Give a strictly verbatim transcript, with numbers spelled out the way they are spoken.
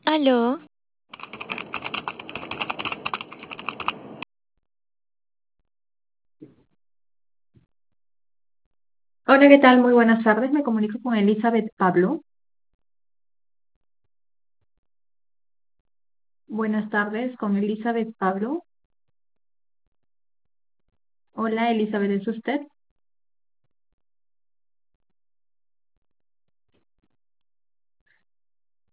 Aló, Hola, ¿qué tal? Muy buenas tardes. Me comunico con Elizabeth Pablo. Buenas tardes, con Elizabeth Pablo. Hola, Elizabeth, ¿es usted?